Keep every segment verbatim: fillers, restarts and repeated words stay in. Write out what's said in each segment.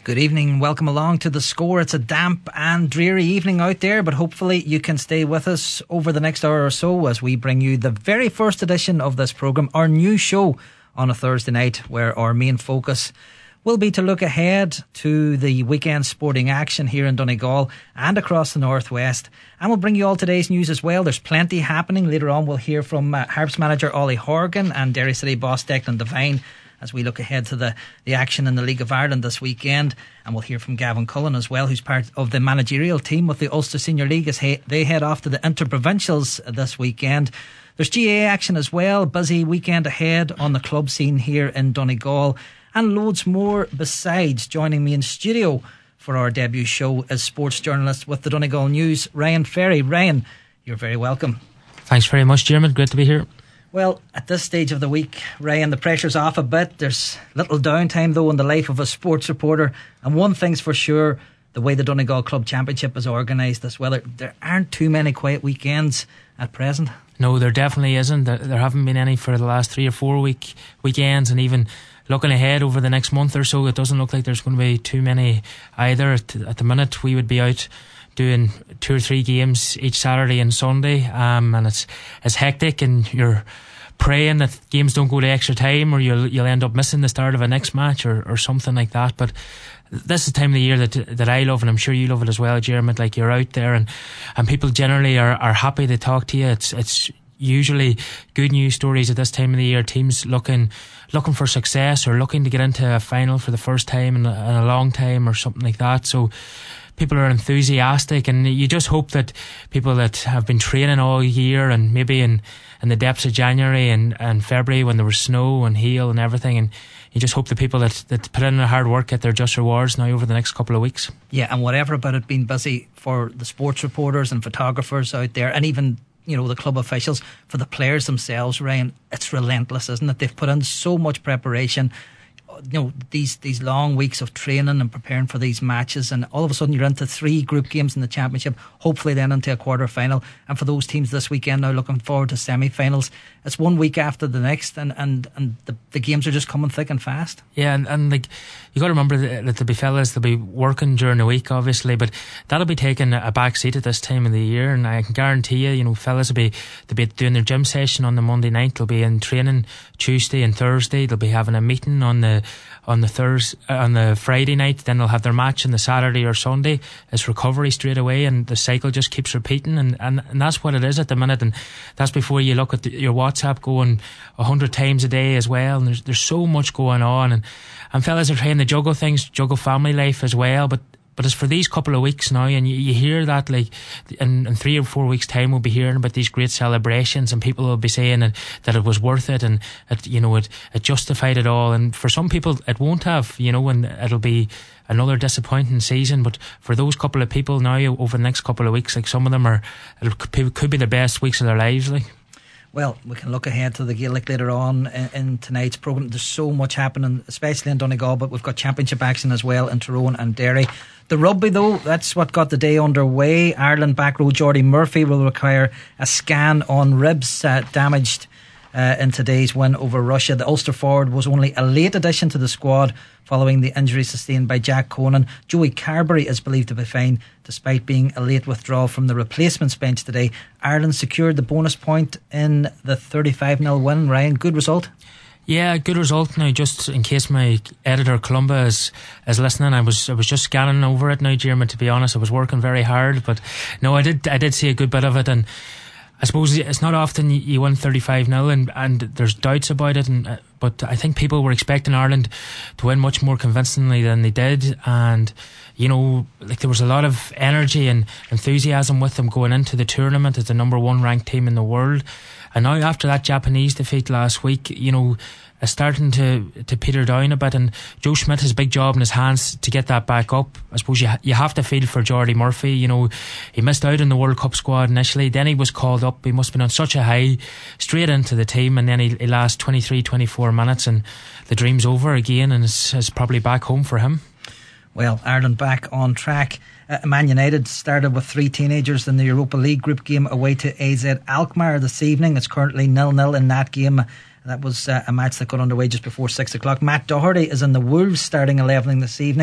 Good evening, welcome along to The Score. It's a damp and dreary evening out there, but hopefully you can stay with us over the next hour or so as we bring you the very first edition of this programme, our new show on a Thursday night, where our main focus will be to look ahead to the weekend sporting action here in Donegal and across the northwest. And we'll bring you all today's news as well. There's plenty happening. Later on we'll hear from uh, Harps manager Ollie Horgan and Derry City boss Declan Devine as we look ahead to the, the action in the League of Ireland this weekend. And we'll hear from Gavin Cullen as well, who's part of the managerial team with the Ulster Senior League as he, they head off to the Interprovincials this weekend. There's G A A action as well, busy weekend ahead on the club scene here in Donegal, and loads more besides. Joining me in studio for our debut show is sports journalist with the Donegal News, Ryan Ferry. Ryan, you're very welcome. Thanks very much, Jeremy. Great to be here. Well, at this stage of the week, Ryan, the pressure's off a bit. There's little downtime, though, in the life of a sports reporter. And one thing's for sure, the way the Donegal Club Championship is organised this weather, there aren't too many quiet weekends at present. No, there definitely isn't. There, there haven't been any for the last three or four week weekends, and even looking ahead over the next month or so, it doesn't look like there's going to be too many either. At, at the minute, we would be out doing two or three games each Saturday and Sunday, um, and it's it's hectic, and you're praying that games don't go to extra time, or you'll you'll end up missing the start of a next match or, or something like that. But this is the time of the year that that I love, and I'm sure you love it as well, Jeremy. Like, you're out there, and, and people generally are, are happy to talk to you. It's it's usually good news stories at this time of the year. Teams looking looking for success or looking to get into a final for the first time in a, in a long time or something like that. So people are enthusiastic, and you just hope that people that have been training all year, and maybe in, in the depths of January and, and February when there was snow and hail and everything, and you just hope the people that, that put in their hard work get their just rewards now over the next couple of weeks. Yeah, and whatever about it being busy for the sports reporters and photographers out there, and even, you know, the club officials, for the players themselves, Ryan, it's relentless, isn't it? They've put in so much preparation, you know, these these long weeks of training and preparing for these matches, and all of a sudden you're into three group games in the championship, hopefully then into a quarter final, and for those teams this weekend now looking forward to semi-finals, it's one week after the next, and, and, and the, the games are just coming thick and fast. Yeah, and, and like, you got to remember that there'll be fellas, they'll be working during the week obviously, but that'll be taking a back seat at this time of the year, and I can guarantee you, you know, fellas will be, they'll be doing their gym session on the Monday night, they'll be in training Tuesday and Thursday, they'll be having a meeting on the on the Thursday, on the Friday night, then they'll have their match on the Saturday or Sunday. It's recovery straight away, and the cycle just keeps repeating, and, and, and that's what it is at the minute, and that's before you look at the, your WhatsApp going a hundred times a day as well, and there's there's so much going on, and, and fellas are trying to juggle things, juggle family life as well, but But it's for these couple of weeks now, and you, you hear that, like, in, in three or four weeks' time, we'll be hearing about these great celebrations, and people will be saying that, that it was worth it, and it, you know, it, it justified it all. And for some people, it won't have, you know, and it'll be another disappointing season. But for those couple of people now, over the next couple of weeks, like, some of them are, it could be the best weeks of their lives, like. Well, we can look ahead to the Gaelic later on in, in tonight's programme. There's so much happening, especially in Donegal, but we've got championship action as well in Tyrone and Derry. The rugby, though, that's what got the day underway. Ireland back row Jordy Murphy will require a scan on ribs uh, damaged uh, in today's win over Russia. The Ulster forward was only a late addition to the squad following the injury sustained by Jack Conan. Joey Carberry is believed to be fine despite being a late withdrawal from the replacements bench today. Ireland secured the bonus point in the thirty-five nil win. Ryan, good result? Yeah, good result. Now, just in case my editor Columba is, is listening, I was I was just scanning over it now, Jeremy, to be honest. I was working very hard, but no, I did I did see a good bit of it, and I suppose it's not often you win thirty-five nil, and, and there's doubts about it, and uh, but I think people were expecting Ireland to win much more convincingly than they did, and you know, like, there was a lot of energy and enthusiasm with them going into the tournament as the number one ranked team in the world. And now, after that Japanese defeat last week, you know, it's starting to, to peter down a bit, and Joe Schmidt has a big job in his hands to get that back up. I suppose you ha- you have to feel for Jordy Murphy. You know, he missed out in the World Cup squad initially, then he was called up. He must have been on such a high, straight into the team, and then he, he lasts twenty-three, twenty-four minutes, and the dream's over again, and it's, it's probably back home for him. Well, Ireland back on track. Uh, Man United started with three teenagers in the Europa League group game away to A Z Alkmaar this evening. It's currently nil nil in that game. That was uh, a match that got underway just before six o'clock. Matt Doherty is in the Wolves starting eleven this evening.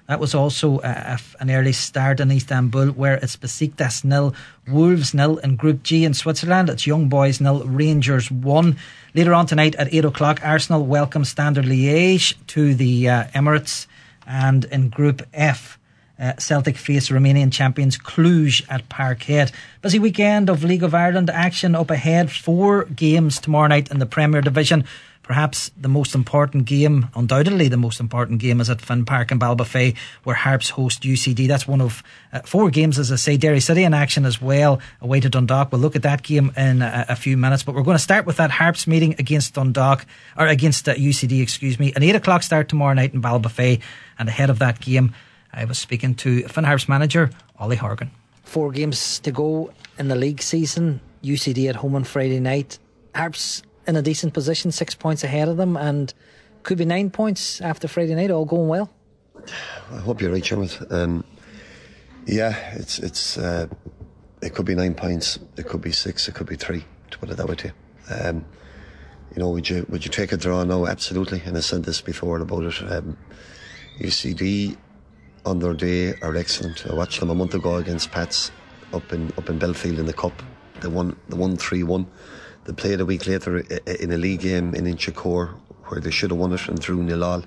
That was also a, a, an early start in Istanbul, where it's Besiktas nil, Wolves nil in Group G in Switzerland. It's Young Boys nil, Rangers one. Later on tonight at eight o'clock, Arsenal welcome Standard Liège to the uh, Emirates. And in Group F, uh, Celtic face Romanian champions Cluj at Parkhead. Busy weekend of League of Ireland action up ahead. Four games tomorrow night in the Premier Division. Perhaps the most important game, undoubtedly the most important game, is at Finn Park in Ballybofey, where Harps host U C D. That's one of uh, four games, as I say. Derry City in action as well, away to Dundalk. We'll look at that game in a, a few minutes, but we're going to start with that Harps meeting against Dundalk, or against uh, U C D, excuse me. An eight o'clock start tomorrow night in Ballybofey, and ahead of that game, I was speaking to Finn Harps manager Ollie Horgan. Four games to go in the league season. U C D at home on Friday night. Harps in a decent position, six points ahead of them, and could be nine points after Friday night, all going well. I hope you're right, Sherman. Um, yeah, it's it's uh, it could be nine points, it could be six, it could be three, to put it that way to you. Um, you know, would you would you take a draw? No, absolutely. And I said this before about it. Um, U C D on their day are excellent. I watched them a month ago against Pats up in up in Belfield in the Cup. They won the won three one. They played a week later in a league game in Inchicore where they should have won it and drew nil all.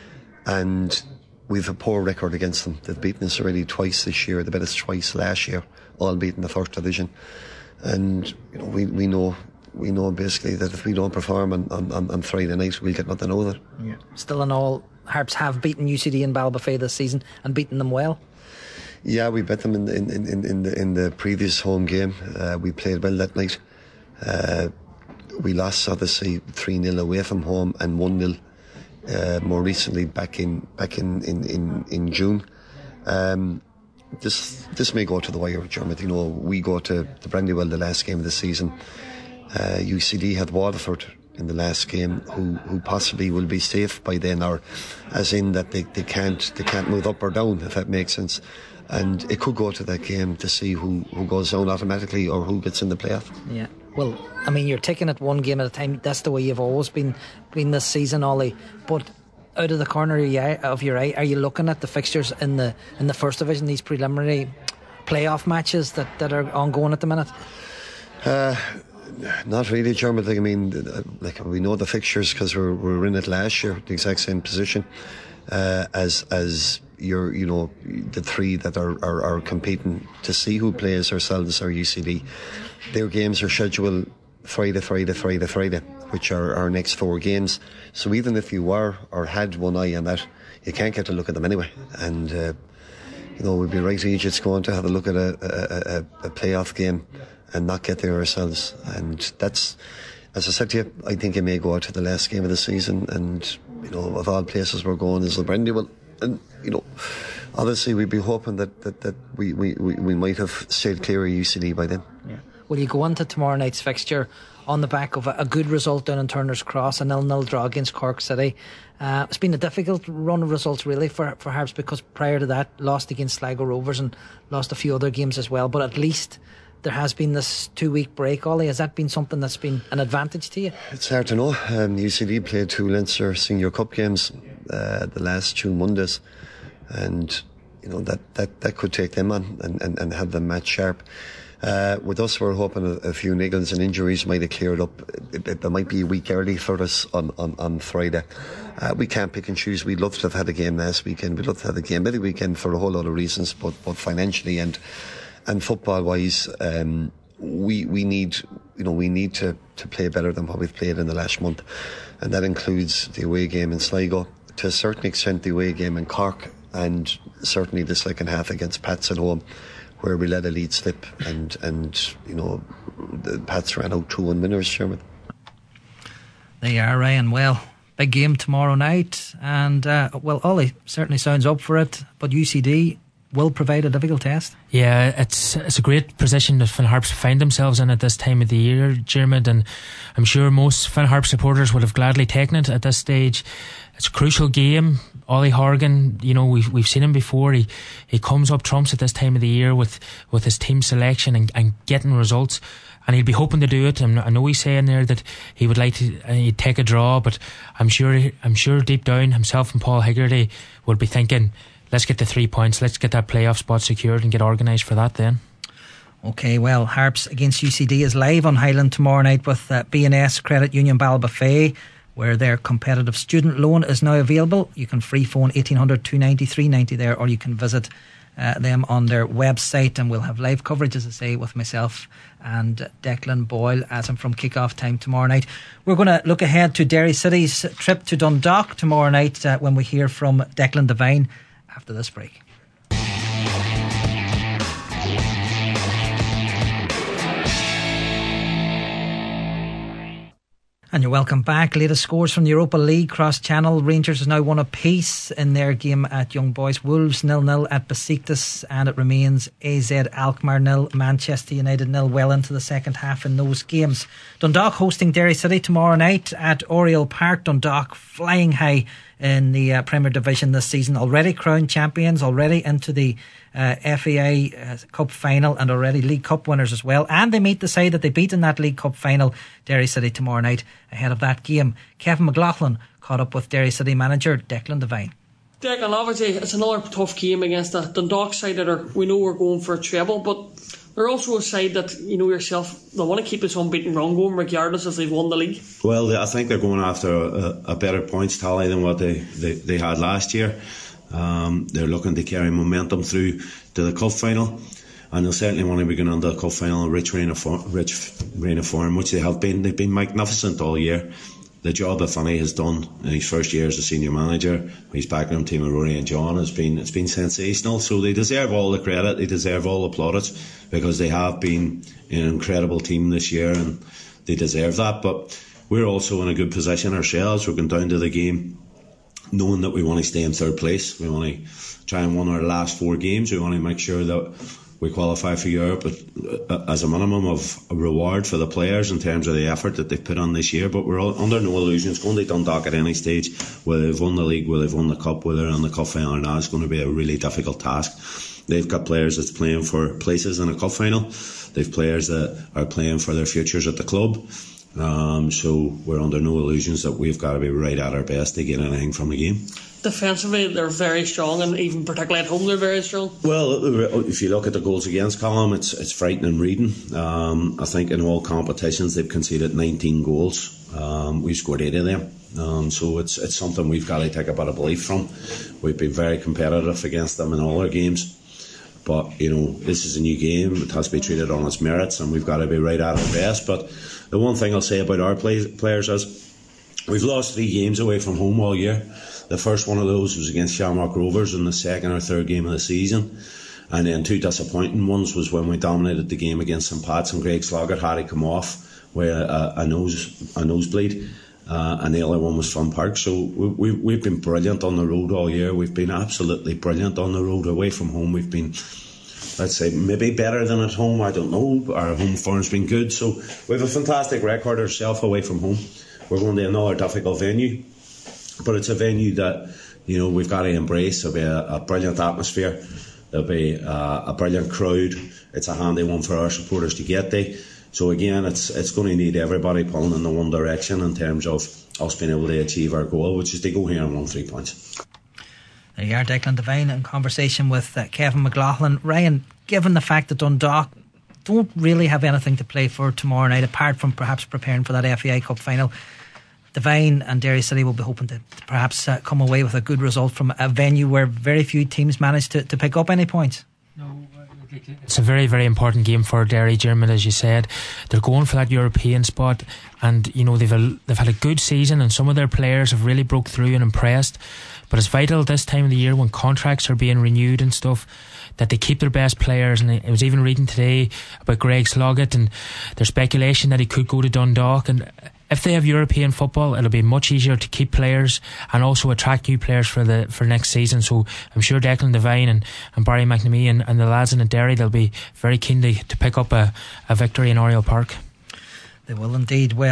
And we've a poor record against them. They've beaten us already twice this year. They beat us twice last year, all beaten the first division. And you know, we we know we know basically that if we don't perform on, on, on Friday night, we'll get nothing out of it. Yeah. Still in all, Harps have beaten U C D in Ballybofey this season and beaten them well. Yeah, we bet them in in in, in the in the previous home game. Uh, we played well that night. Uh, we lost obviously three nil away from home and one nil uh, more recently back in back in in, in, in June. Um, this this may go to the wire, Dermot. You know, we go to the Brandywell the last game of the season. Uh, U C D had Waterford in the last game, who, who possibly will be safe by then, or as in that they, they can't they can't move up or down, if that makes sense. And it could go to that game to see who, who goes down automatically or who gets in the playoff. Yeah. Well, I mean, you're taking it one game at a time. That's the way you've always been been this season, Ollie. But out of the corner of your eye, of your eye, are you looking at the fixtures in the in the first division, these preliminary playoff matches that, that are ongoing at the minute? Uh, not really, Dermot. Like, I mean, like we know the fixtures because we're we're in it last year, the exact same position uh, as as. You're, you know, the three that are, are, are competing to see who plays ourselves or U C D. Their games are scheduled Friday, Friday, Friday, Friday, which are our next four games. So even if you were or had one eye on that, you can't get to look at them anyway. And, uh, you know, we'd be right Egypt's going to have a look at a, a, a, a playoff game and not get there ourselves. And that's, as I said to you, I think it may go out to the last game of the season. And, you know, of all places we're going is the Brandywell. And, you know, obviously we'd be hoping that, that, that we, we, we, we might have stayed clear of U C D by then. Yeah. Will you go into tomorrow night's fixture on the back of a, a good result down in Turner's Cross, a nil nil draw against Cork City? Uh, it's been a difficult run of results really for, for Harps, because prior to that, lost against Sligo Rovers and lost a few other games as well. But at least there has been this two-week break, Ollie. Has that been something that's been an advantage to you? It's hard to know. Um, U C D played two Leinster Senior Cup games uh, the last two Mondays, and you know that, that, that could take them on and, and, and have them match sharp. Uh, with us, we're hoping a, a few niggles and injuries might have cleared up. It, it, it might be a week early for us on, on, on Friday. Uh, we can't pick and choose. We'd love to have had a game last weekend. We'd love to have a game every weekend for a whole lot of reasons, but, but financially and and football wise, um, we we need you know we need to, to play better than what we've played in the last month, and that includes the away game in Sligo, to a certain extent the away game in Cork, and certainly the second half against Pats at home, where we let a lead slip and and you know the Pats ran out two one winners, Sherman. They are, Ryan. Well, big game tomorrow night, and uh, well, Ollie certainly sounds up for it, but U C D will provide a difficult test. Yeah, it's it's a great position that Finn Harps find themselves in at this time of the year, Dermot, and I'm sure most Finn Harps supporters would have gladly taken it at this stage. it's a crucial game. Ollie Horgan, you know, we've we've seen him before. He he comes up trumps at this time of the year with, with his team selection and, and getting results, and he'll be hoping to do it. And I know he's saying there that he would like to uh, he'd take a draw, but I'm sure I'm sure deep down himself and Paul Higgerty will be thinking, let's get the three points, let's get that playoff spot secured and get organised for that then. OK, well, Harps against U C D is live on Highland tomorrow night with uh, B and S Credit Union Ballybofey, where their competitive student loan is now available. You can free phone eighteen hundred two ninety-three ninety there, or you can visit uh, them on their website, and we'll have live coverage, as I say, with myself and Declan Boyle as I'm from kick-off time tomorrow night. We're going to look ahead to Derry City's trip to Dundalk tomorrow night uh, when we hear from Declan Devine after this break. And you're welcome back. Latest scores from the Europa League cross channel. Rangers has now won a piece in their game at Young Boys. Wolves nil nil at Besiktas, and it remains A Z Alkmaar nil, Manchester United nil, well into the second half in those games. Dundalk hosting Derry City tomorrow night at Oriel Park. Dundalk flying high in the uh, Premier Division this season, already crowned champions, already into the uh, F A I uh, Cup final, and already League Cup winners as well. And they meet the side that they beat in that League Cup final, Derry City, tomorrow night. Ahead of that game, Kevin McLaughlin caught up with Derry City manager Declan Devine. Declan, obviously it's another tough game against the Dundalk side that are, we know we're going for a treble, but they're also a side that, you know yourself, they want to keep this unbeaten run going regardless if they've won the league. Well, I think they're going after a, a better points tally than what they, they, they had last year. Um, they're looking to carry momentum through to the cup final, and they'll certainly want to be going on to the cup final in rich reign of form, rich reign of form, which they have been. They've been magnificent all year. The job that Fanny has done in his first year as a senior manager, he's backing him, team of Rory and John, has been it's been sensational. So they deserve all the credit, they deserve all the plaudits, because they have been an incredible team this year, and they deserve that. But we're also in a good position ourselves. We're going down to the game knowing that we want to stay in third place. We want to try and win our last four games. We want to make sure that we qualify for Europe as a minimum of a reward for the players in terms of the effort that they've put on this year. But we're all under no illusions going to Dundalk at any stage, whether they've won the league, whether they've won the cup, whether they're on the cup final or not. It's going to be a really difficult task. They've got players that's playing for places in a cup final. They've players that are playing for their futures at the club. Um, so we're under no illusions that we've got to be right at our best to get anything from the game. Defensively, they're very strong, and even particularly at home, they're very strong. Well, if you look at the goals against column, it's it's frightening reading. Um, I think in all competitions they've conceded nineteen goals. Um, we've scored eight of them. Um, so it's it's something we've got to take a bit of belief from. We've been very competitive against them in all our games. But, you know, this is a new game. It has to be treated on its merits, and we've got to be right at our best. But the one thing I'll say about our play, players is we've lost three games away from home all year. The first one of those was against Shamrock Rovers in the second or third game of the season. And then two disappointing ones was when we dominated the game against St Pat's and Greg Sloggett had to come off with a, a, nose, a nosebleed. Uh, and the other one was Fun Park. So we, we, we've been brilliant on the road all year. We've been absolutely brilliant on the road. Away from home, we've been, let's say, maybe better than at home. I don't know. Our home form's been good. So we have a fantastic record ourselves away from home. We're going to another difficult venue, but it's a venue that, you know, we've got to embrace. There'll be a, a brilliant atmosphere. There'll be a, a brilliant crowd. It's a handy one for our supporters to get there. So again, it's it's going to need everybody pulling in the one direction in terms of us being able to achieve our goal, which is to go here and win three points. There you are, Declan Devine, in conversation with uh, Kevin McLaughlin. Ryan, given the fact that Dundalk don't really have anything to play for tomorrow night, apart from perhaps preparing for that F A I Cup final, Devine and Derry City will be hoping to perhaps uh, come away with a good result from a venue where very few teams managed to, to pick up any points. No, it's a very, very important game for Derry, Dermot, as you said. They're going for that European spot, and you know they've a, they've had a good season, and some of their players have really broke through and impressed. But it's vital this time of the year when contracts are being renewed and stuff that they keep their best players. And I was even reading today about Greg Sloggett, and there's speculation that he could go to Dundalk. And if they have European football, it'll be much easier to keep players and also attract new players for the for next season. So I'm sure Declan Devine and, and Barry McNamee and, and the lads in the Derry, they'll be very keen to, to pick up a, a victory in Oriel Park. They will indeed. Well,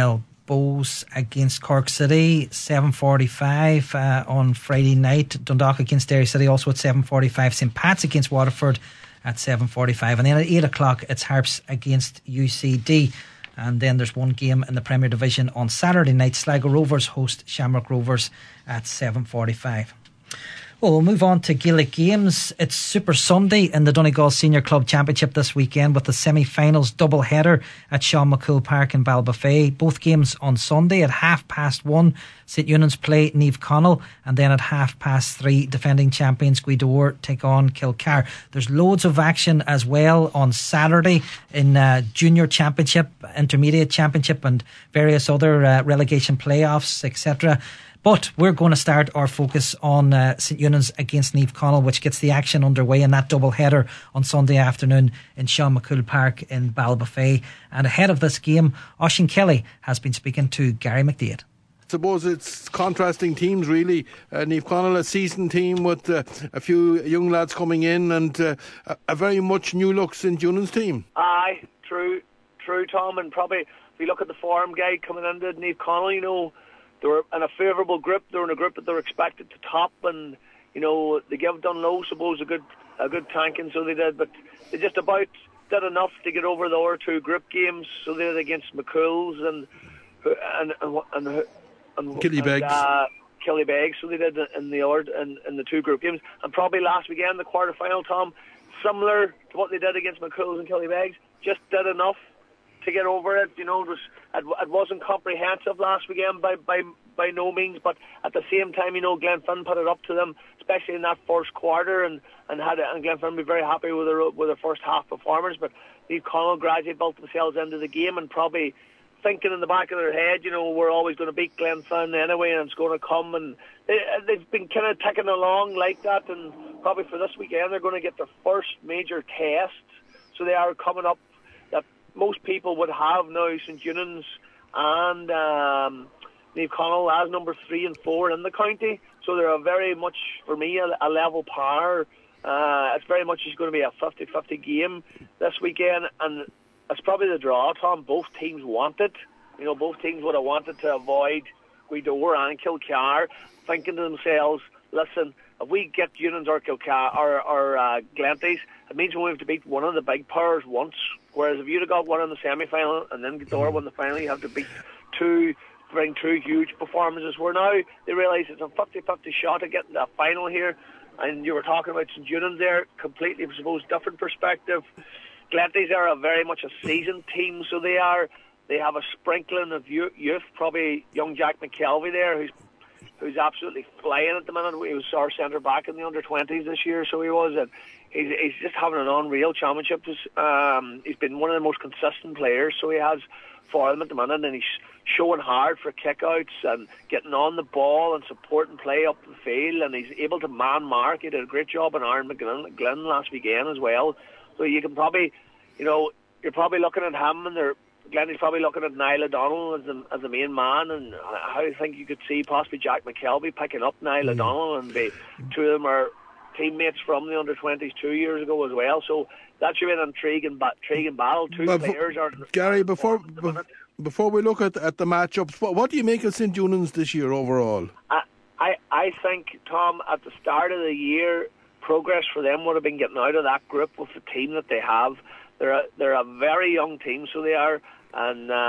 Bohs against Cork City, seven forty-five uh, on Friday night. Dundalk against Derry City also at seven forty-five. St Pat's against Waterford at seven forty-five. And then at eight o'clock it's Harps against U C D. And then there's one game in the Premier Division on Saturday night. Sligo Rovers host Shamrock Rovers at seven forty-five. Well, we'll move on to Gaelic games. It's Super Sunday in the Donegal Senior Club Championship this weekend with the semi-finals double-header at Sean McCool Park in Ballybofey. Both games on Sunday at half past one. St Eunan's play Niamh Connell, and then at half past three, defending champions Gweedore take on Kilcar. There's loads of action as well on Saturday in uh, Junior Championship, Intermediate Championship, and various other uh, relegation playoffs, et cetera. But we're going to start our focus on uh, St Eunan's against Niamh Connell, which gets the action underway in that double header on Sunday afternoon in Sean McCool Park in Ballybofey. And ahead of this game, Oisín Kelly has been speaking to Gary McDaid. I suppose it's contrasting teams, really. Uh, Niamh Connell, a seasoned team with uh, a few young lads coming in, and uh, a, a very much new look St Eunan's team. Aye, true, true, Tom. And probably if you look at the form guide coming into Niamh Connell, you know, they were in a favourable group. They were in a group that they were expected to top, and you know they gave Dunlow, suppose, a good a good tanking, so they did. But they just about did enough to get over the other two group games. So they did against McCool's and and and and, and Killybegs. Uh, Killybegs. So they did in the other in, in the two group games, and probably last weekend the quarter final, Tom, similar to what they did against McCool's and Killybegs, just did enough to get over it. You know, it was it, it wasn't comprehensive last weekend by by by no means, but at the same time, you know, Glenfin put it up to them, especially in that first quarter, and and had it, and Glenfin be very happy with their with their first half performance. But Niamh Connell gradually built themselves into the game, and probably thinking in the back of their head, you know, we're always going to beat Glenfin anyway, and it's going to come, and they, they've been kind of ticking along like that, and probably for this weekend they're going to get their first major test, so they are coming up that most people would have now St Eunan's and um, Niamh Connell as number three and four in the county, so they're a very much, for me, a, a level par. Uh, it's very much just going to be a fifty-fifty game this weekend, and it's probably the draw, Tom. Both teams want it. You know, both teams would have wanted to avoid Gweedore and Kilcar, thinking to themselves, listen, if we get Eunan's or Kilcar or, or uh, Glenties, it means we have to beat one of the big powers once. Whereas if you'd have got one in the semi-final and then Gweedore won the final, you have to beat two, bring two huge performances. Where now they realise it's a fifty-fifty shot at getting to a final here. And you were talking about St Eunan's there, completely, I suppose, different perspective. Glenties are a very much a seasoned team, so they are. They have a sprinkling of youth, probably young Jack McKelvey there, who's who's absolutely flying at the minute. He was our centre back in the under twenties this year, so he was. And he's, he's just having an unreal championship. Um, he's been one of the most consistent players, so he has for them at the minute, and he's showing hard for kickouts and getting on the ball and supporting play up the field, and he's able to man mark. He did a great job on Aaron McGlynn last weekend as well. So you can probably, you know, you're probably looking at him, and they're Glennie's probably looking at Niall O'Donnell as the, as the main man, and I think you could see possibly Jack McKelvey picking up Niall mm. O'Donnell, and be, two of them are teammates from the under twenties two years ago as well. So that should be an intriguing, intriguing battle. Two but players are Gary. Before be, before we look at at the matchups, what, what do you make of St Eunan's this year overall? I, I I think, Tom, at the start of the year, progress for them would have been getting out of that group with the team that they have. They're a, they're a very young team, so they are. And uh,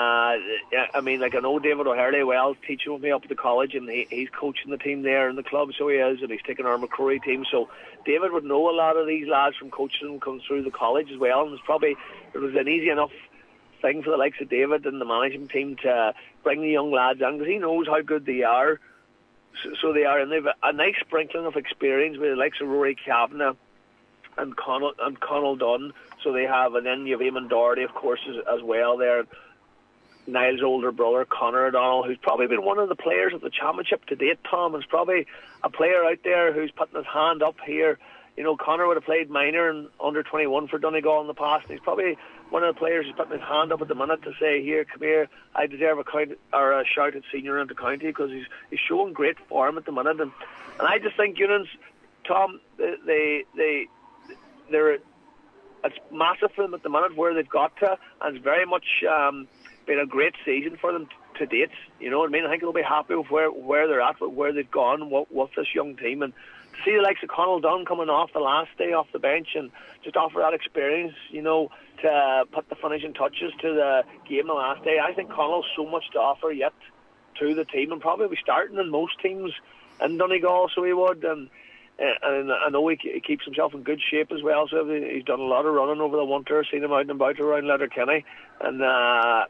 I mean, like I know David O'Hurley well, teaching with me up at the college, and he, he's coaching the team there in the club, so he is, and he's taking our McCrory team. So David would know a lot of these lads from coaching them come through the college as well, and it's probably it was an easy enough thing for the likes of David and the management team to bring the young lads in, because he knows how good they are. So, so they are, and they've a nice sprinkling of experience with the likes of Rory Kavanagh and Connell and Connell Dunn. So they have, and then you have Eamon Doherty, of course, as, as well there. Niall's older brother, Conor O'Donnell, who's probably been one of the players of the championship to date, Tom, is probably a player out there who's putting his hand up here. You know, Conor would have played minor and under twenty-one for Donegal in the past, and he's probably one of the players who's putting his hand up at the minute to say, here, come here, I deserve a, count, or a shout at senior into county, because he's, he's showing great form at the minute. And, and I just think Eunan's, Tom, they, they, they they're, it's massive for them at the minute where they've got to, and it's very much um, been a great season for them to date. You know what I mean? I think they'll be happy with where, where they're at, where they've gone, with, with this young team. And to see the likes of Conall Dunn coming off the last day off the bench and just offer that experience, you know, to uh, put the finishing touches to the game the last day. I think Conall's so much to offer yet to the team, and probably be starting in most teams in Donegal, so he would. And and I know he keeps himself in good shape as well, so he's done a lot of running over the winter, seen him out and about around Letterkenny. And uh,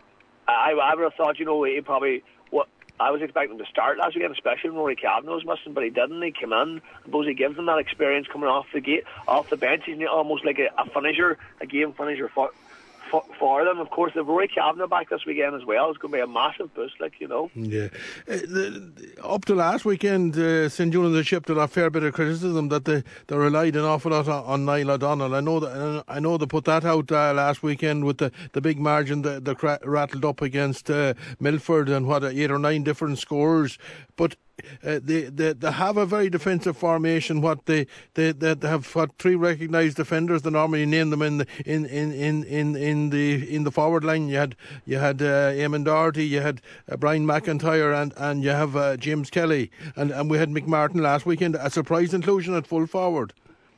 I, I would have thought, you know, he probably, what I was expecting him to start last weekend, especially when Rory Kavanagh was missing, but he didn't. He came in. I suppose he gives him that experience coming off the gate, off the bench. He's almost like a, a finisher, a game finisher for, for, for them. Of course, the Rory Kavanagh back this weekend as well is going to be a massive boost, like, you know. Yeah. Uh, the, up to last weekend, uh, St John's had shipped a fair bit of criticism that they, they relied an awful lot on, on Niall O'Donnell. I know that I know they put that out uh, last weekend with the, the big margin that they rattled up against uh, Milford and what, eight or nine different scores. But Uh, they, they they have a very defensive formation. What they they, they have what three recognised defenders. They normally name them in the in, in, in, in, in the in the forward line. You had you had uh, Eamon Doherty, you had uh, Brian McIntyre, and, and you have uh, James Kelly, and, and we had McMartin last weekend. A surprise inclusion at full forward.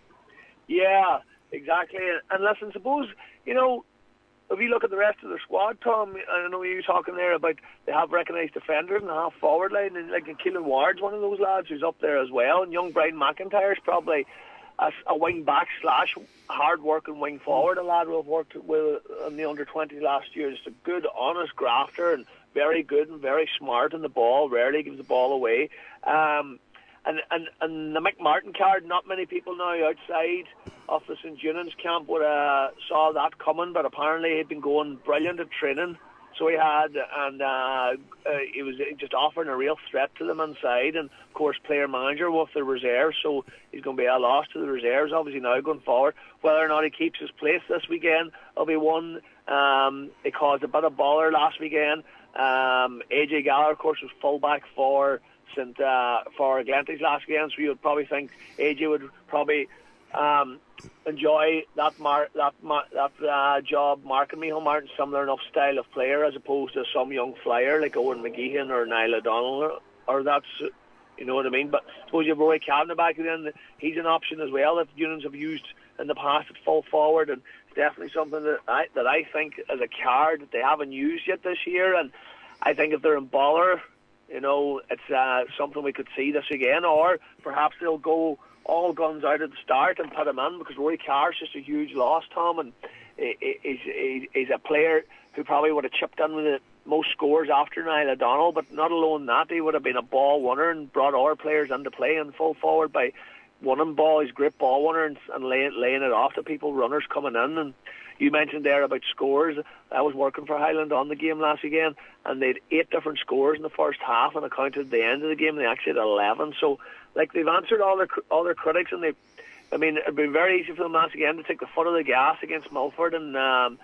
Yeah, exactly. And listen, suppose you know. If you look at the rest of the squad, Tom, I know you were talking there about they have recognised defenders in the half forward line, and like Keelan Ward's one of those lads who's up there as well, and young Brian McIntyre's probably a, a wing back slash hard working wing forward, a lad who have worked with in the under twenty last year, just a good, honest grafter and very good and very smart in the ball, rarely gives the ball away. Um, And, and and the McMartin card, not many people now outside of the St Eunan's camp would uh, saw that coming, but apparently he'd been going brilliant at training, so he had, and uh, uh, he was just offering a real threat to them inside, and of course player manager with the reserves, so he's going to be a loss to the reserves obviously now going forward. Whether or not he keeps his place this weekend will be one. Um, he caused a bit of bother last weekend. Um, A J Gallagher, of course, was fullback for And uh, for Glenties last weekend, so you would probably think A J would probably um, enjoy that mar- that mar- that uh, job marking Micheál Martin, similar enough style of player as opposed to some young flyer like Owen McGeehan or Niall O'Donnell, or, or that's, you know what I mean. But I suppose you have Roy Kavanagh back then, he's an option as well that Unions have used in the past at full forward, and it's definitely something that I, that I think is a card that they haven't used yet this year. And I think if they're in baller, you know, it's uh, something we could see this again, or perhaps they'll go all guns out at the start and put him in, because Rory Carr's just a huge loss, Tom, and he's, he's a player who probably would have chipped in with the most scores after Niall O'Donnell, but not alone that, he would have been a ball winner and brought our players into play in full forward by winning ball. He's a great ball winner and, and laying, laying it off to people, runners coming in. And you mentioned there about scores. I was working for Highland on the game last weekend, and they had eight different scores in the first half, and I counted at the end of the game they actually had eleven. So, like, they've answered all their all their critics, and they, I mean, it'd be very easy for them last again to take the foot of the gas against Milford and um,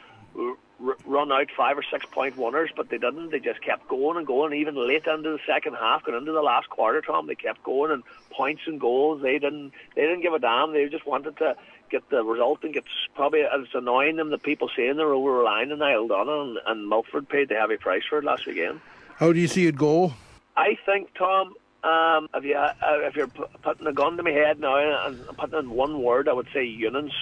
r- run out five or six point winners, but they didn't. They just kept going and going, even late into the second half, going into the last quarter, Tom. They kept going, and points and goals. They didn't. They didn't give a damn. They just wanted to get the result, and get probably it's annoying them that people saying they're over relying on Niall O'Donnell, and, and Milford paid the heavy price for it last weekend. How do you see it go? I think, Tom, um, if you uh, if you're p- putting a gun to my head now and putting in one word, I would say Unions.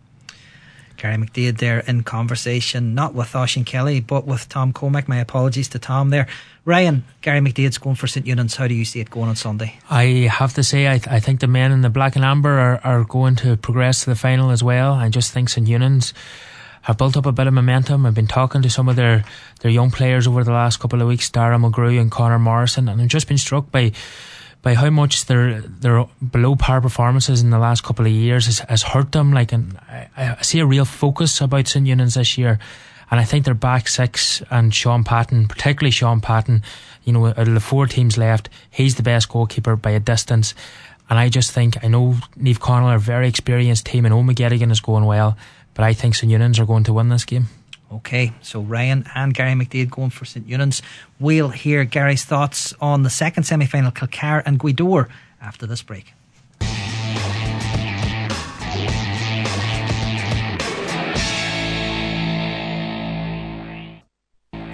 Gary McDaid there in conversation, not with Oisín Kelly, but with Tom Cormack. My apologies to Tom there. Ryan, Gary McDaid's going for St Eunan's. How do you see it going on Sunday? I have to say, I, th- I think the men in the black and amber are, are going to progress to the final as well. I just think St Eunan's have built up a bit of momentum. I've been talking to some of their, their young players over the last couple of weeks, Dara McGrew and Conor Morrison, and I've just been struck by by how much their their below par performances in the last couple of years has, has hurt them. Like, and I, I see a real focus about St Eunan's this year, and I think their back six and Sean Patton, particularly Sean Patton, you know, out of the four teams left, he's the best goalkeeper by a distance. And I just think, I know Niamh Conall are a very experienced team, and Owen McGettigan is going well, but I think St Eunan's are going to win this game. Okay, so Ryan and Gary McDaid going for St Eunan's. We'll hear Gary's thoughts on the second semi-final, Kilcar and Gweedore, after this break.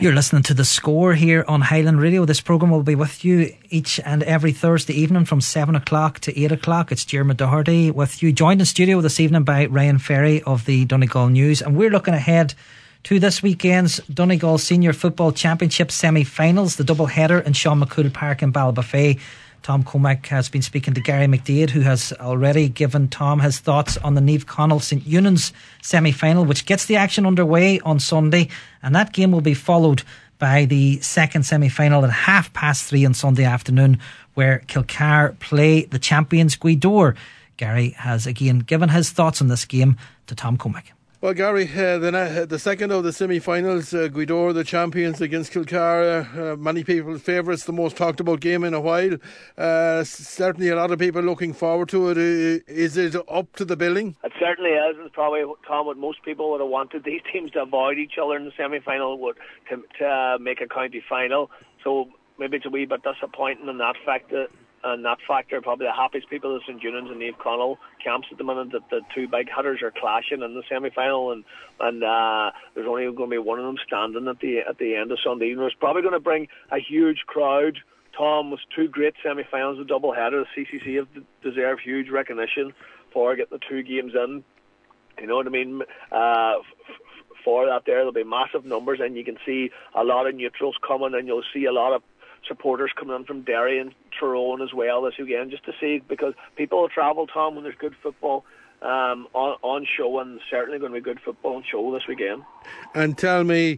You're listening to The Score here on Highland Radio. This programme will be with you each and every Thursday evening from seven o'clock to eight o'clock. It's Diarmuid Doherty with you, joined in studio this evening by Ryan Ferry of the Donegal News. And we're looking ahead to this weekend's Donegal Senior Football Championship semi-finals, the double header in Sean McCool Park in Ballybofey. Tom Cormack has been speaking to Gary McDaid, who has already given Tom his thoughts on the Niamh Connell St Eunan's semi-final, which gets the action underway on Sunday, and that game will be followed by the second semi-final at half past three on Sunday afternoon, where Kilcar play the champions Gweedore. Gary has again given his thoughts on this game to Tom Cormack. Well, Gary, uh, the, uh, the second of the semi-finals, uh, Gweedore, the champions against Kilcar, uh, uh, many people's favourites, the most talked about game in a while. Uh, certainly a lot of people looking forward to it. Uh, is it up to the billing? It certainly is. It's probably, Tom, what most people would have wanted these teams to avoid each other in the semi-final would, to, to uh, make a county final. So maybe it's a wee bit disappointing in that fact that And that factor, probably the happiest people of St Eunan's and Niamh Connell camps at the minute, that the two big hitters are clashing in the semi-final, and and uh, there's only going to be one of them standing at the at the end of Sunday evening. It's probably going to bring a huge crowd. Tom, was two great semi-finals, a double header. The C C C have deserve huge recognition for getting the two games in. You know what I mean? Uh, f- for that, there there'll be massive numbers, and you can see a lot of neutrals coming, and you'll see a lot of supporters coming in from Derry and Tyrone as well this weekend, just to see, because people will travel, Tom, when there's good football um, on, on show, and certainly going to be good football on show this weekend. And tell me,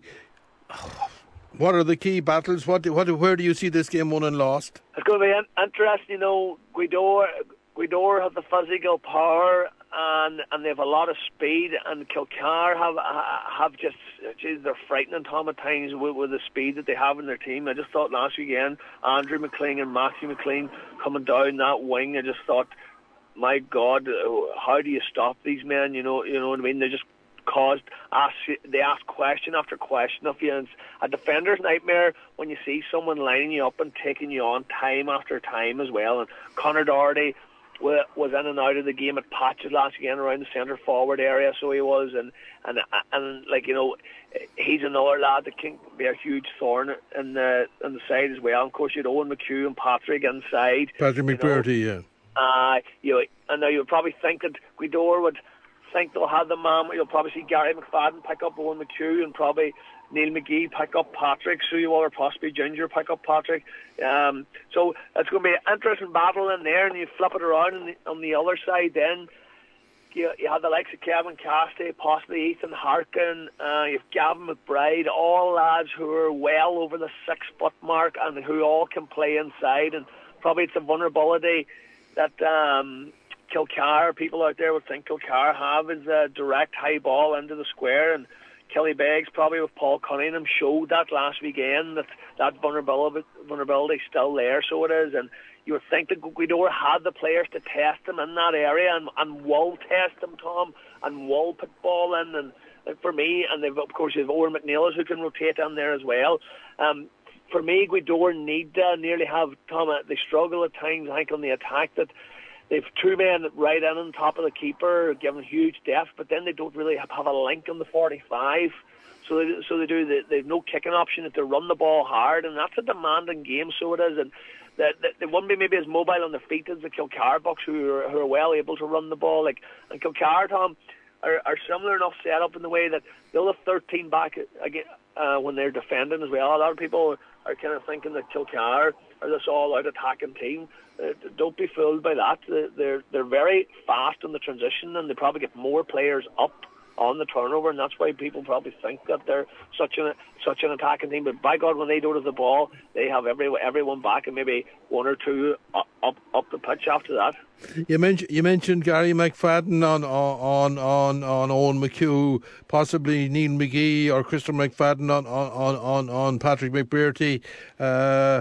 what are the key battles? What, what, where do you see this game won and lost? It's going to be in- interesting. You know, Gweedore, Gweedore have the physical power, and and they have a lot of speed, and Kilcar have have just, geez, they're frightening, Tom, at times with, with the speed that they have in their team. I just thought last weekend, Andrew McLean and Matthew McLean coming down that wing, I just thought, my God, how do you stop these men? You know, you know what I mean? They just caused, ask, they ask question after question of you, and it's a defender's nightmare when you see someone lining you up and taking you on time after time as well. And Conor Doherty was in and out of the game at patches last weekend around the centre forward area, so he was, and and and like, you know, he's another lad that can be a huge thorn in the in the side as well. And of course, you had Owen McHugh and Patrick inside. Patrick McBurty, yeah. Uh, you know, and now you'll probably think that Gweedore would think they'll have the man. You'll probably see Gary McFadden pick up Owen McHugh, and probably Neil McGee pick up Patrick, so you or possibly Ginger pick up Patrick. Um, so it's going to be an interesting battle in there, and you flip it around on the, on the other side then. You, you have the likes of Kevin Castey, possibly Ethan Harkin, uh, you have Gavin McBride, all lads who are well over the six-foot mark and who all can play inside, and probably it's a vulnerability that um, Kilcar, people out there would think Kilcar have, is a direct high ball into the square, and Kelly Beggs, probably with Paul Cunningham, showed that last weekend, that that vulnerability vulnerability still there, so it is. And you would think that Gweedore had the players to test them in that area, and, and will test them, Tom, and will put ball in. And, and for me, and they've, of course, you have Owen McNeill who can rotate in there as well. Um, for me, Gweedore need to nearly have, Tom, they struggle at times, I think, on the attack, that they've two men right in on top of the keeper, giving huge depth, but then they don't really have, have a link on the forty-five. So they, so they do. They, they've no kicking option if they run the ball hard, and that's a demanding game. So it is, and they, they, they wouldn't be maybe as mobile on the feet as the Kilcar Bucks, who are, who are well able to run the ball. Like, and Kilcar, Tom, are, are similar enough set up in the way that they'll have thirteen back again uh, when they're defending as well. A lot of people are kind of thinking that Kilcar are this all-out attacking team. Uh, don't be fooled by that. They're they're very fast in the transition, and they probably get more players up on the turnover, and that's why people probably think that they're such an such an attacking team. But by God, when they go to the ball, they have every everyone back, and maybe one or two up up, up the pitch after that. You mentioned you mentioned Gary McFadden on on on on Owen McHugh, possibly Neil McGee or Christopher McFadden on on on on Patrick McBurty. Uh,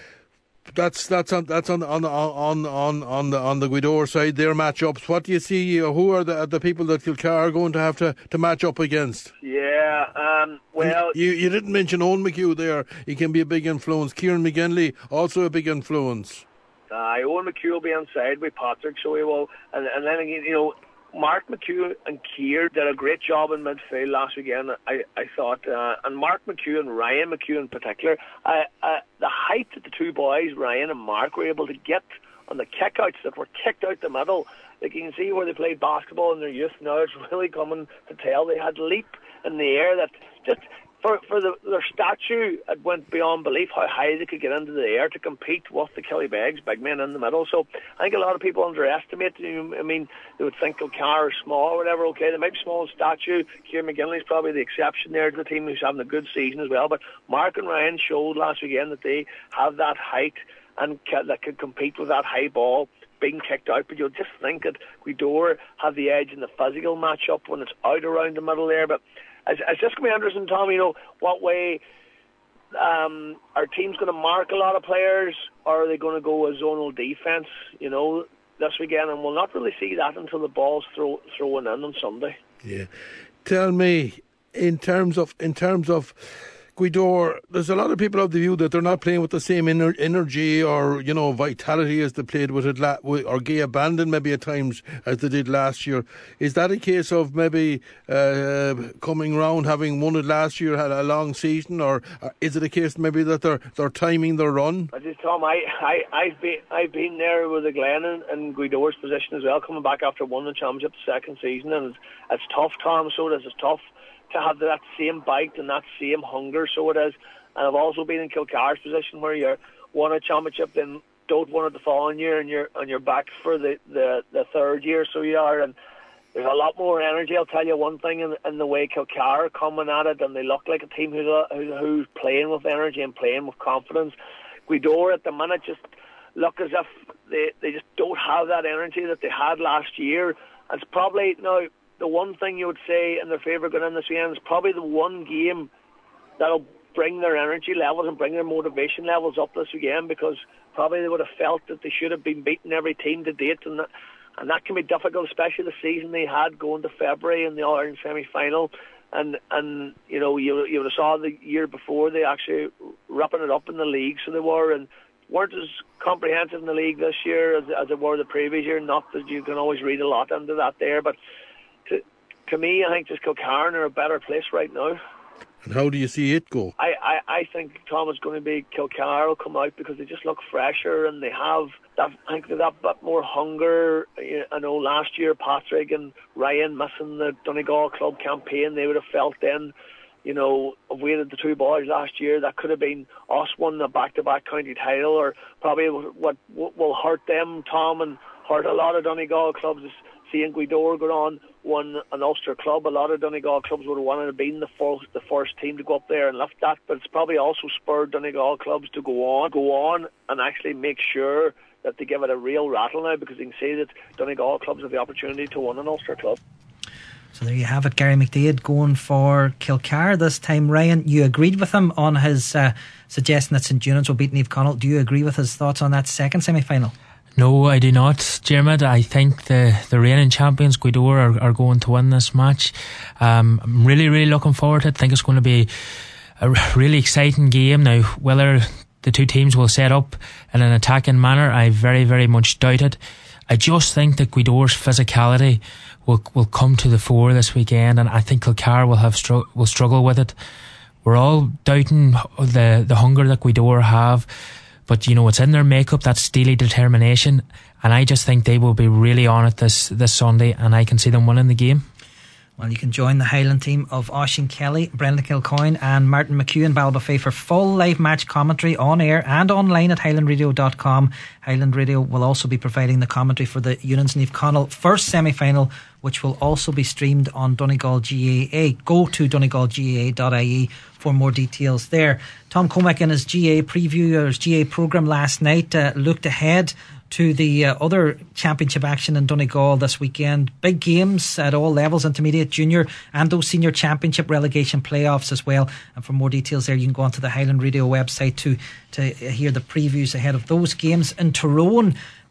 That's that's on that's on on on on on the on the Gweedore side. Their matchups. What do you see? Who are the the people that Kilcar are going to have to, to match up against? Yeah. Um. Well, you you didn't mention Owen McHugh there. He can be a big influence. Kieran McGinley also a big influence. Uh, Owen McHugh will be inside with Patrick, so he will. And and then again, you know, Mark McHugh and Keir did a great job in midfield last weekend, I, I thought. Uh, and Mark McHugh and Ryan McHugh in particular, uh, uh, the height that the two boys, Ryan and Mark, were able to get on the kick-outs that were kicked out the middle. Like you can see where they played basketball in their youth now, it's really coming to tell. They had leap in the air that just... For, for the, their statue, it went beyond belief how high they could get into the air to compete with the Killybegs, big men in the middle. So I think a lot of people underestimate. You know, I mean, they would think Kilcar is small or whatever. Okay, they might be small in stature. Kieran McGinley's probably the exception there to the team who's having a good season as well. But Mark and Ryan showed last weekend that they have that height and ca- that could compete with that high ball being kicked out. But you'll just think that Gweedore have the edge in the physical matchup when it's out around the middle there. But It's, it's just going to be interesting, Tom, you know, what way um, our team's going to mark a lot of players, or are they going to go a zonal defence, you know, this weekend? And we'll not really see that until the ball's throw, thrown in on Sunday. Yeah. Tell me, in terms of in terms of Gweedore, there's a lot of people of the view that they're not playing with the same ener- energy or, you know, vitality as they played with it, la- or gay abandon maybe at times as they did last year. Is that a case of maybe uh, coming round, having won it last year, had a long season, or is it a case maybe that they're they're timing their run? I just, Tom, I, I, I've been I've been there with the Glen and, and Gweedore's position as well, coming back after winning the championship the second season, and it's, it's tough, Tom, so it is, it's tough to have that same bite and that same hunger, so it is. And I've also been in Kilcar's position where you won a championship, then don't win it the following year, and you're on your back for the, the, the third year, so you are. And there's a lot more energy. I'll tell you one thing, in, in the way Kilcar are coming at it, and they look like a team who's, who, who's playing with energy and playing with confidence. Gweedore at the minute just look as if they, they just don't have that energy that they had last year. It's probably, now, the one thing you would say in their favour going in this weekend is probably the one game that'll bring their energy levels and bring their motivation levels up this weekend, because probably they would have felt that they should have been beating every team to date, and that, and that can be difficult, especially the season they had going to February in the All-Ireland semi-final. And, and you know, you, you would have saw the year before they actually wrapping it up in the league, so they were, and weren't as comprehensive in the league this year as, as they were the previous year. Not that you can always read a lot into that there, but To, to me, I think just Kilcarn are a better place right now. And how do you see it go? I, I, I think Tom is going to be Kilcar will come out because they just look fresher and they have that. I think they've that bit more hunger. I know last year Patrick and Ryan missing the Donegal club campaign, they would have felt then, you know, if we had the two boys last year, that could have been us winning a back-to-back county title, or probably what, what will hurt them, Tom, and hurt a lot of Donegal clubs is seeing Gweedore go on, won an Ulster club. A lot of Donegal clubs would have wanted to be the first, the first team to go up there and lift that, but it's probably also spurred Donegal clubs to go on, go on and actually make sure that they give it a real rattle now, because you can see that Donegal clubs have the opportunity to win an Ulster club. So there you have it, Gary McDaid going for Kilcar this time. Ryan, you agreed with him on his uh, suggestion that St Eunan's will beat Niamh Connell. Do you agree with his thoughts on that second semi-final? No, I do not, Dermot. I think the, the reigning champions, Gweedore, are, are going to win this match. Um, I'm really, really looking forward to it. I think it's going to be a really exciting game. Now, whether the two teams will set up in an attacking manner, I very, very much doubt it. I just think that Gweedore's physicality will will come to the fore this weekend, and I think Kilcar will have stru- will struggle with it. We're all doubting the the hunger that Gweedore have, but you know, it's in their makeup, that steely determination, and I just think they will be really on it this this Sunday, and I can see them winning the game. Well, you can join the Highland team of Oisín Kelly, Brendan Kilcoyne and Martin McHugh in Ballybofey for full live match commentary on air and online at highland radio dot com. Highland Radio will also be providing the commentary for the Eunan's Niamh Connell first semi-final, which will also be streamed on Donegal G A A. Go to donegal g a a dot I E for more details there. Tom Cormack in his G A A preview, or his G A A programme last night, uh, looked ahead to the uh, other championship action in Donegal this weekend. Big games at all levels, intermediate, junior and those senior championship relegation playoffs as well. And for more details there, you can go onto the Highland Radio website to, to hear the previews ahead of those games. In Tyrone,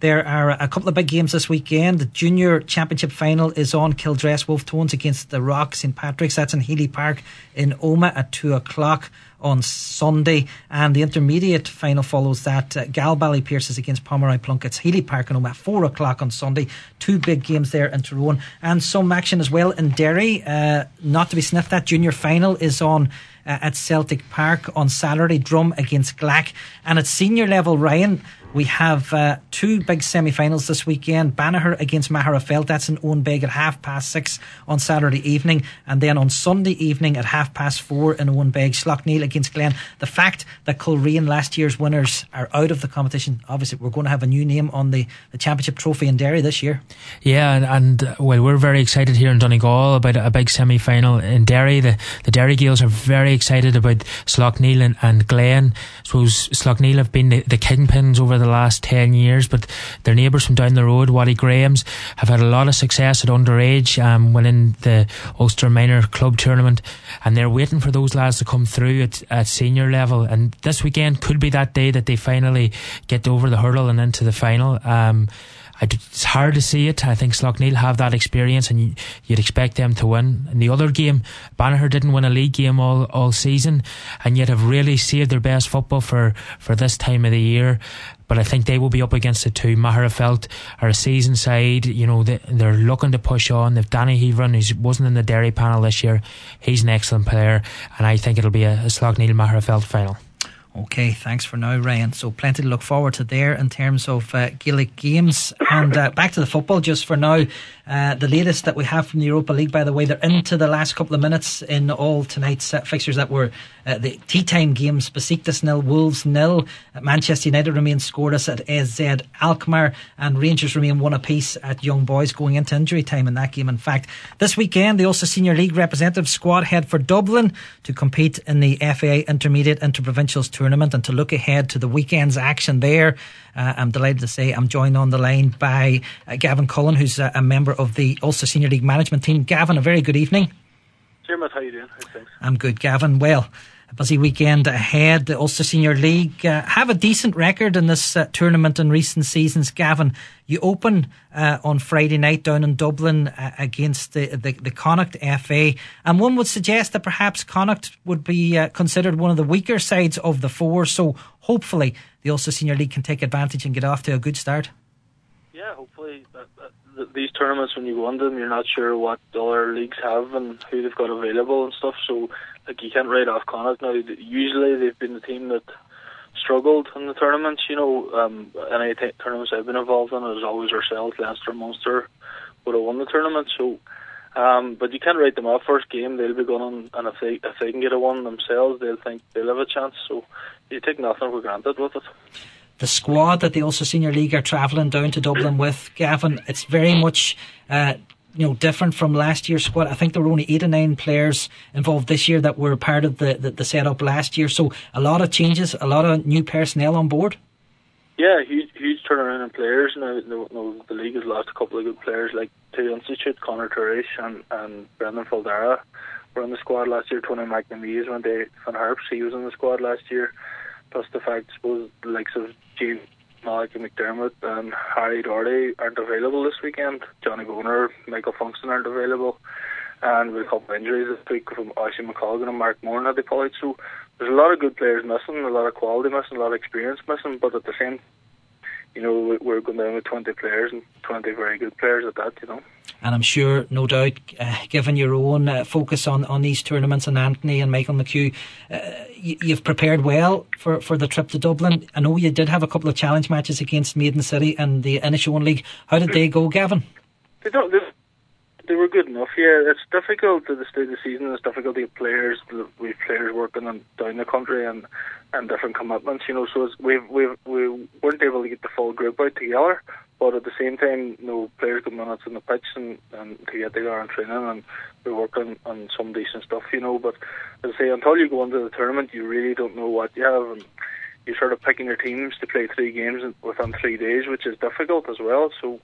there are a couple of big games this weekend. The Junior Championship final is on. Kildress Wolf Tones against the Rock Saint Patrick's. That's in Healy Park in Omagh at two o'clock on Sunday, and the intermediate final follows that. uh, Galbally Pierces against Pomeroy Plunkett's, Healy Park in Omagh at four o'clock on Sunday. Two big games there in Tyrone, and some action as well in Derry, uh, not to be sniffed at. Junior final is on uh, at Celtic Park on Saturday. Drum against Glack. And at senior level, Ryan, we have uh, two big semi-finals this weekend. Banagher against Maherafelt. That's in Owenbeg at half past six on Saturday evening. And then on Sunday evening at half past four in Owenbeg, Slough-Neil against Glen. The fact that Coleraine, last year's winners, are out of the competition, obviously we're going to have a new name on the, the championship trophy in Derry this year. Yeah, and, and uh, well, we're very excited here in Donegal about a big semi-final in Derry. The, the Derry Gaels are very excited about Slough-Neil and, and Glen. I suppose Slough-Neil have been the, the kingpins over the last ten years, but their neighbours from down the road, Waddy Grahams, have had a lot of success at underage, um, winning the Ulster Minor Club Tournament, and they're waiting for those lads to come through at, at senior level, and this weekend could be that day that they finally get over the hurdle and into the final. um It's hard to see it. I think Slough-Neil have that experience, and you'd expect them to win. In the other game, Banagher didn't win a league game all, all season, and yet have really saved their best football for, for this time of the year. But I think they will be up against it too. Maherafelt are a seasoned side. You know, they, they're looking to push on. They've Danny Heveron, who wasn't in the Derry panel this year. He's an excellent player, and I think it'll be a, a Slough-Neil Maherafelt final. Okay, thanks for now, Ryan. So plenty to look forward to there in terms of uh, Gaelic games. And uh, back to the football just for now. Uh, the latest that we have from the Europa League, by the way, they're into the last couple of minutes in all tonight's uh, fixtures that were uh, the tea time games. Besiktas nil, Wolves nil. Manchester United remain scoreless at A Z Alkmaar, and Rangers remain one apiece at Young Boys going into injury time in that game. In fact, this weekend the Ulster Senior League representative squad head for Dublin to compete in the F A I Intermediate Interprovincials Tournament, and to look ahead to the weekend's action there. Uh, I'm delighted to say I'm joined on the line by uh, Gavin Cullen, who's uh, a member of the Ulster Senior League management team. Gavin, a very good evening. Dermot, how are you doing? How's things? I'm good, Gavin. Well, a busy weekend ahead. The Ulster Senior League uh, have a decent record in this uh, tournament in recent seasons. Gavin, you open uh, on Friday night down in Dublin uh, against the, the, the Connacht F A, and one would suggest that perhaps Connacht would be uh, considered one of the weaker sides of the four, so hopefully the Ulster Senior League can take advantage and get off to a good start. Yeah, hopefully. Uh, uh, these tournaments, when you go on them, you're not sure what the other leagues have and who they've got available and stuff, so like you can't write off Connacht. Now, usually they've been the team that struggled in the tournaments, you know. Um, any t- tournaments I've been involved in, it was always ourselves, Leinster, Munster would have won the tournament. So, um, but you can't write them off. First game, they'll be going on, and if they if they can get a one themselves, they'll think they'll have a chance. So you take nothing for granted with it. The squad that the Ulster Senior League are travelling down to Dublin with, Gavin, it's very much uh, you know, different from last year's squad. I think there were only eight or nine players involved this year that were part of the, the, the setup last year. So a lot of changes, a lot of new personnel on board. Yeah, huge huge turnaround in players. Now, now the league has lost a couple of good players like to Institute, Conor Turish and, and Brendan Faldara were in the squad last year. Tony McNamee went to Van Harps, he was in the squad last year. Plus the fact, I suppose, the likes of James Malik and McDermott and Harry Doherty aren't available this weekend. Johnny Boner, Michael Funkston aren't available. And with a couple of injuries this week from Oisin McColgan and Mark Moore had they pull out. So there's a lot of good players missing, a lot of quality missing, a lot of experience missing, but at the same, you know, we're going down with twenty players and twenty very good players at that, you know. And I'm sure, no doubt, uh, given your own uh, focus on, on these tournaments and Anthony and Michael McHugh, uh, you, you've prepared well for, for the trip to Dublin. I know you did have a couple of challenge matches against Maiden City and the Inishowen League. How did they go, Gavin? They don't. They, they were good enough. Yeah, it's difficult at the stage of the season. It's difficult to get players. We've players working on down the country and, and different commitments. You know, so it's, we've we've we weren't able to get the full group out together. But at the same time, you know, players get minutes on the pitch and, and to get together and training, and we're working on some decent stuff, you know. But as I say, until you go into the tournament, you really don't know what you have, and you're sort of picking your teams to play three games within three days, which is difficult as well. So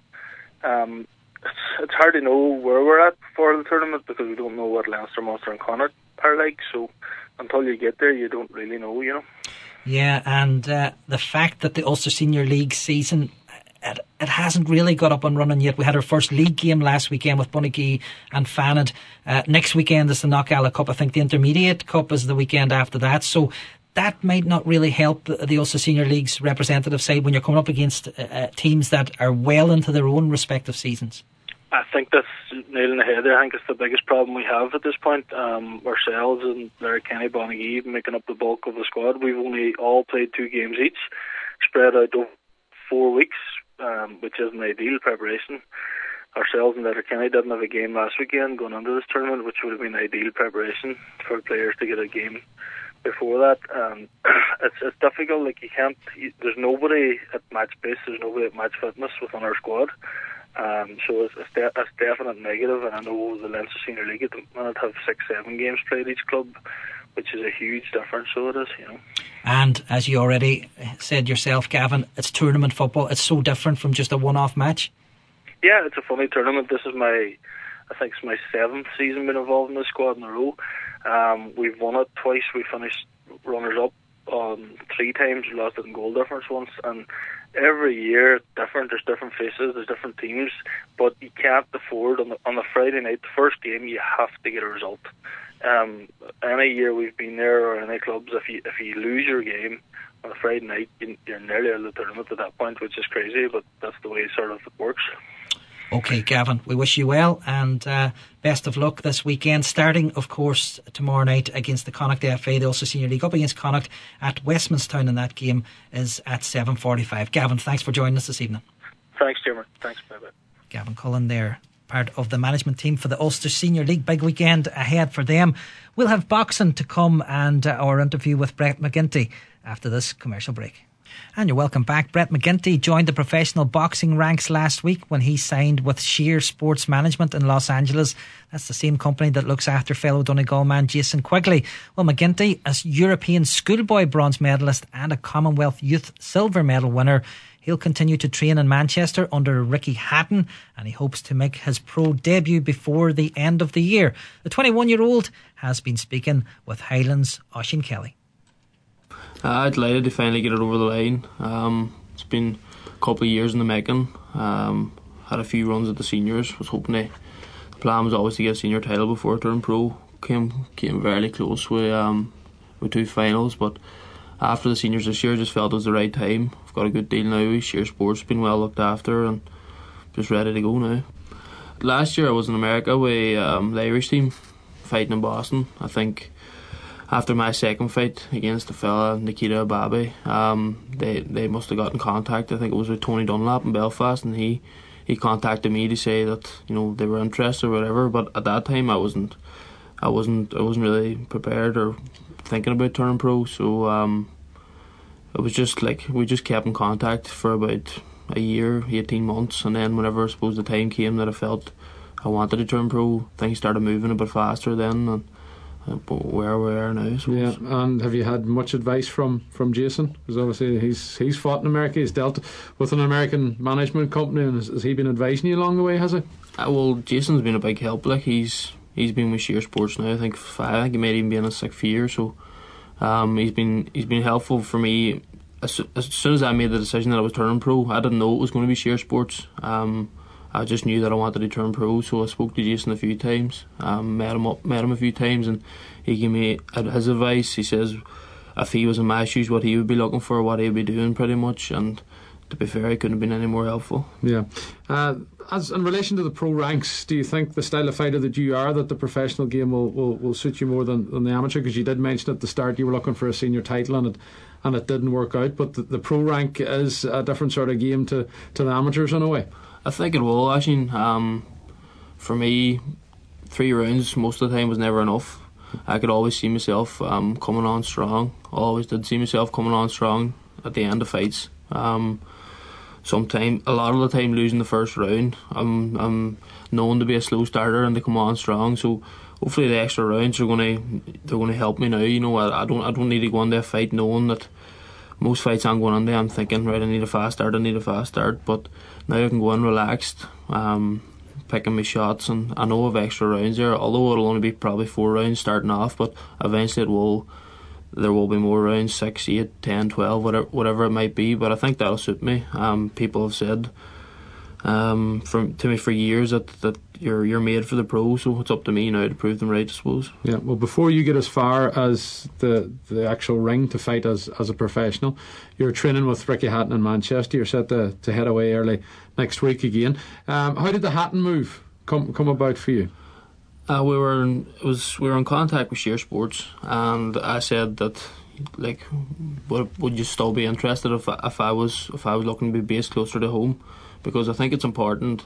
um, it's, it's hard to know where we're at for the tournament because we don't know what Leinster, Munster and Connacht are like. So until you get there, you don't really know, you know. Yeah, and uh, the fact that the Ulster Senior League season it, it hasn't really got up and running yet. We had our first league game last weekend with Bunnickey and Fanad. Uh, next weekend is the Knockalla Cup. I think the Intermediate Cup is the weekend after that. So that might not really help the, the Ulster Senior League's representative side when you're coming up against uh, teams that are well into their own respective seasons. I think that's nailing the head there. I think it's the biggest problem we have at this point. Um, ourselves and Letterkenny, Bonagee making up the bulk of the squad. We've only all played two games each, spread out over four weeks, um, which isn't ideal preparation. Ourselves and Letterkenny didn't have a game last weekend going into this tournament, which would have been ideal preparation for players to get a game before that. Um, it's it's difficult. Like you can't. You, there's nobody at match base. There's nobody at match fitness within our squad. Um, so it's, it's, de- it's definite negative, and I know the Leinster Senior League at the minute have six, seven games played each club, which is a huge difference. So it is, you know. And as you already said yourself, Gavin, it's tournament football. It's so different from just a one-off match. Yeah, it's a funny tournament. This is my, I think it's my seventh season being involved in the squad in a row. Um, we've won it twice. We finished runners-up um, three times. We lost it in goal difference once, and every year different. There's different faces, there's different teams, but you can't afford on the on the Friday night, the first game, you have to get a result. Um, any year we've been there, or any clubs, if you if you lose your game on a Friday night, you're nearly out of the tournament at that point, which is crazy, but that's the way sort of it works. Okay, Gavin, we wish you well, and uh, best of luck this weekend, starting, of course, tomorrow night against the Connacht F A, the Ulster Senior League, up against Connacht at Westmanstown, and that game is at seven forty-five. Gavin, thanks for joining us this evening. Thanks, Jimmer. Thanks, bye-bye. Gavin Cullen there, part of the management team for the Ulster Senior League. Big weekend ahead for them. We'll have boxing to come, and uh, our interview with Brett McGinty after this commercial break. And you're welcome back. Brett McGinty joined the professional boxing ranks last week when he signed with Shear Sports Management in Los Angeles. That's the same company that looks after fellow Donegal man Jason Quigley. Well, McGinty, as European schoolboy bronze medalist and a Commonwealth Youth silver medal winner, he'll continue to train in Manchester under Ricky Hatton, and he hopes to make his pro debut before the end of the year. The twenty-one-year-old has been speaking with Highlands' Oisín Kelly. Uh, delighted to finally get it over the line. Um, it's been a couple of years in the making. Um, had a few runs at the seniors. Was hoping to, the plan was always to get a senior title before I turned pro. Came came very close with um with two finals, but after the seniors this year, just felt it was the right time. I've got a good deal now. Shear Sports, been well looked after, and just ready to go now. Last year I was in America with um, the Irish team fighting in Boston. I think after my second fight against the fella Nikita Ababe, um, they they must have got in contact. I think it was with Tony Dunlap in Belfast, and he, he contacted me to say that, you know, they were interested or whatever. But at that time I wasn't I wasn't I wasn't really prepared or thinking about turning pro. So um, it was just like we just kept in contact for about a year, eighteen months, and then whenever I suppose the time came that I felt I wanted to turn pro, things started moving a bit faster then, and where we are now. So. Yeah, and have you had much advice from, from Jason? Because obviously he's he's fought in America, he's dealt with an American management company, and has, has he been advising you along the way, has he? Uh, well, Jason's been a big help. Like he's he's been with Shear Sports now. I think five, I think he might even be in his sixth year. So um, he's been he's been helpful for me. As, as soon as I made the decision that I was turning pro, I didn't know it was going to be Shear Sports. Um, I just knew that I wanted to turn pro, so I spoke to Jason a few times, um, met him up, met him a few times, and he gave me his advice. He says if he was in my shoes, what he would be looking for, what he'd be doing, pretty much. And to be fair, he couldn't have been any more helpful. Yeah. Uh, as in relation to the pro ranks, do you think the style of fighter that you are, that the professional game will, will, will suit you more than, than the amateur? Because you did mention at the start you were looking for a senior title, and it and it didn't work out. But the, the pro rank is a different sort of game to, to the amateurs in a way. I think it will, actually. Um, for me, three rounds most of the time was never enough. I could always see myself um, coming on strong. I always did see myself coming on strong at the end of fights. Um, sometime, a lot of the time, losing the first round. I'm, I'm known to be a slow starter and to come on strong. So hopefully the extra rounds are going to they're going to help me now. You know, I, I don't I don't need to go into a fight knowing that. Most fights I'm going into, I'm thinking, right, I need a fast start, I need a fast start. But now I can go in relaxed, um, picking my shots, and I know I have extra rounds there, although it'll only be probably four rounds starting off, but eventually it will there will be more rounds, six, eight, ten, twelve, whatever, whatever it might be. But I think that'll suit me. Um, people have said um, from to me for years that, that you're you're made for the pro, so it's up to me now to prove them right, I suppose. Yeah. Well, before you get as far as the the actual ring to fight as as a professional, you're training with Ricky Hatton in Manchester. You're set to, to head away early next week again. Um, how did the Hatton move come come about for you? Uh, we were in, it was we were in contact with Share Sports, and I said that, like, would, would you still be interested if if I was if I was looking to be based closer to home, because I think it's important.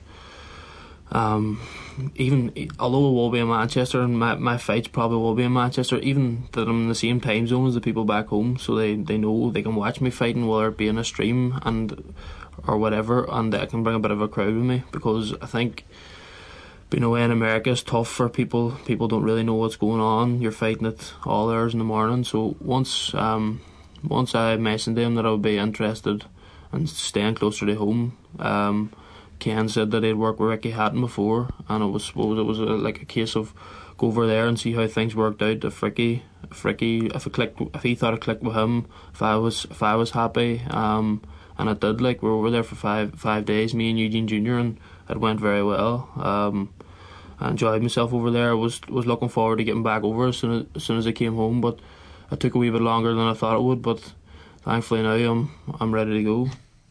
Um, even although it will be in Manchester, and my, my fights probably will be in Manchester, even that I'm in the same time zone as the people back home, so they, they know they can watch me fighting, whether it be in a stream and or whatever, and I can bring a bit of a crowd with me, because I think being away in America is tough for people. People don't really know what's going on. You're fighting at all hours in the morning. So once um, once I mentioned to him that I would be interested in staying closer to home, um, Ken said that he'd worked with Ricky Hatton before, and it was it was a, like a case of go over there and see how things worked out. If Ricky, if Ricky, if it clicked, if he thought it clicked with him, if I was, if I was happy, um, and it did. Like, we were over there for five five days, me and Eugene Junior, and it went very well. Um, I enjoyed myself over there. I was was looking forward to getting back over as soon as, as soon as I came home, but it took a wee bit longer than I thought it would. But thankfully now I'm I'm ready to go.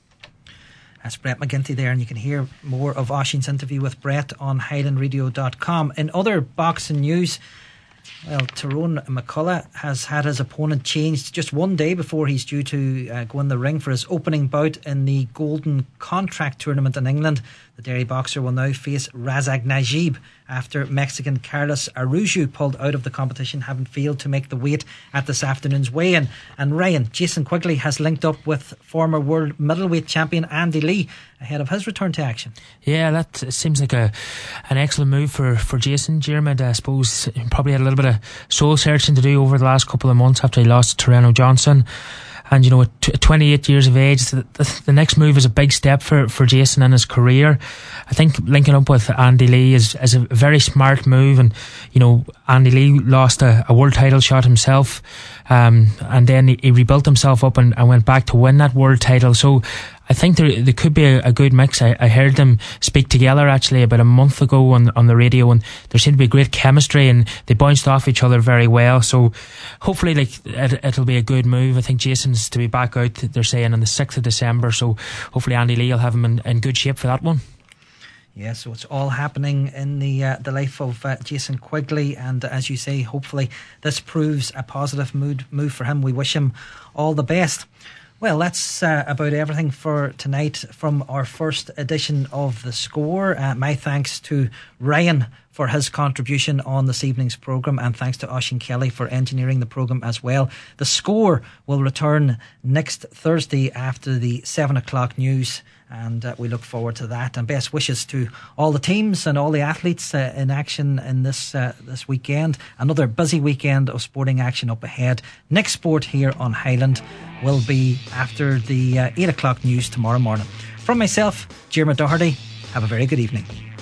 That's Brett McGinty there, and you can hear more of Oisín's interview with Brett on highland radio dot com. In other boxing news, well, Tyrone McCullough has had his opponent changed just one day before he's due to uh, go in the ring for his opening bout in the Golden Contract Tournament in England. The Derry boxer will now face Razak Najib after Mexican Carlos Araujo pulled out of the competition, having failed to make the weight at this afternoon's weigh-in. And Ryan, Jason Quigley has linked up with former world middleweight champion Andy Lee ahead of his return to action. Yeah, that seems like a an excellent move for, for Jason. Diarmuid, I suppose, probably had a little bit of soul searching to do over the last couple of months after he lost to Terreno Johnson. And, you know, at twenty-eight years of age, the, the, the next move is a big step for, for Jason in his career. I think linking up with Andy Lee is, is a very smart move. And, you know, Andy Lee lost a, a world title shot himself. Um, and then he, he rebuilt himself up and, and went back to win that world title. So I think there there could be a, a good mix. I, I heard them speak together actually about a month ago on on the radio, and there seemed to be great chemistry and they bounced off each other very well. So hopefully, like it, it'll be a good move. I think Jason's to be back out, they're saying, on the sixth of December. So hopefully Andy Lee will have him in, in good shape for that one. Yeah, so it's all happening in the uh, the life of uh, Jason Quigley, and uh, as you say, hopefully this proves a positive mood move for him. We wish him all the best. Well, that's uh, about everything for tonight from our first edition of The Score. Uh, my thanks to Ryan for his contribution on this evening's programme, and thanks to Oisín Kelly for engineering the programme as well. The Score will return next Thursday after the seven o'clock news, and uh, we look forward to that. And best wishes to all the teams and all the athletes uh, in action in this uh, this weekend. Another busy weekend of sporting action up ahead. Next sport here on Highland will be after the uh, eight o'clock news tomorrow morning. From myself, Diarmuid Doherty, have a very good evening.